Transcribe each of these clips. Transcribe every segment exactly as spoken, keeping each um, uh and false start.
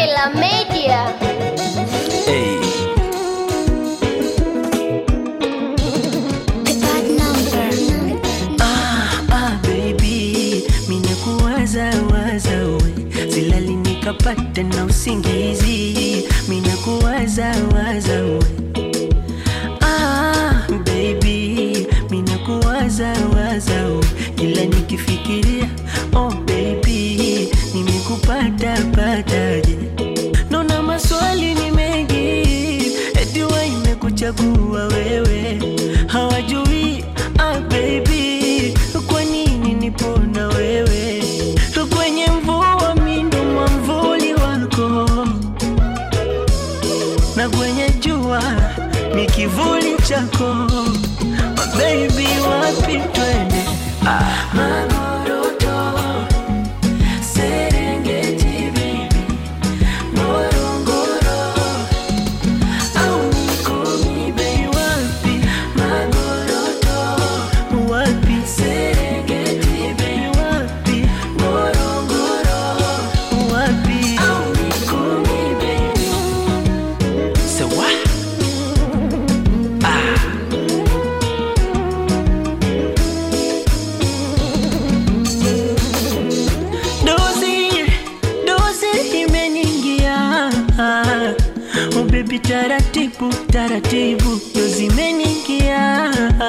La Media. Hey. The bad number. Ah, ah, baby, mina kuwaza waza we, silali nikapata na usingizi, mina kuwaza waza we. Ah, baby, mina kuwaza waza we, kila nikifikiria, oh baby, nimekupata pataje. Nona maswali ni mengi, eti wa imekuchagua wewe, hawajui, ah baby, kwa nini nipo na wewe. Kwenye mvua mimi ndo mwamvuli wako, na kwenye jua ni kivuli chako. My baby, wapi twende? Ah, Magoroto, Serengeti baby, Ngorongoro, au Mikumi baby, wapi? Magoroto, wapi? Serengeti baby, wapi? Ngorongoro, wapi? Au Mikumi baby. So what? Ah. Dozi, dozi imeningia. Oh baby, taratibu, taratibu, dozi imeningia.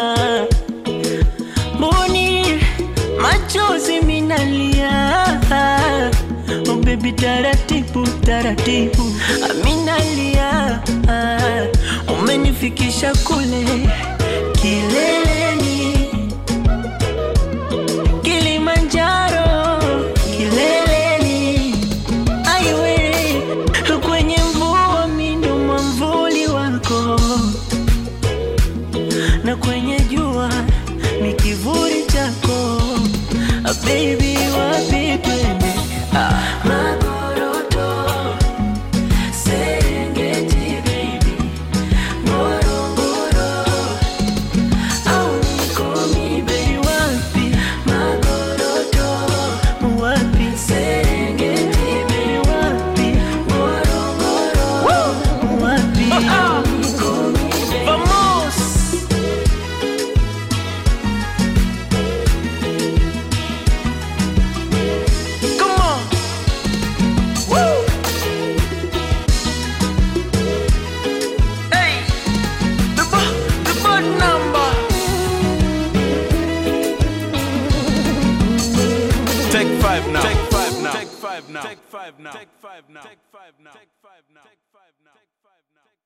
Mboni, machozi minalia. Oh baby, taratibu, taratibu, aminalia. Umenifikisha kule kileleni, Kilimanjaro kileleni. Aiwe, kwenye mvua mimi ndo mwamvuli wako, na kwenye jua ni kivuli chako. Ah, baby, wapi twende? Ah, Magoroto, Serengeti baby, Ngorongoro, au Mikumi baby, wapi? Magoroto, wapi? Serengeti baby, wapi? Ngorongoro, wapi? Au Mikumi baby. Vamos! Come on! Woo! Hey! The ba- the bad number. Take five now. Take five now. Take five now. Take five now. Take five now. Take five now. Take five now. Take five now.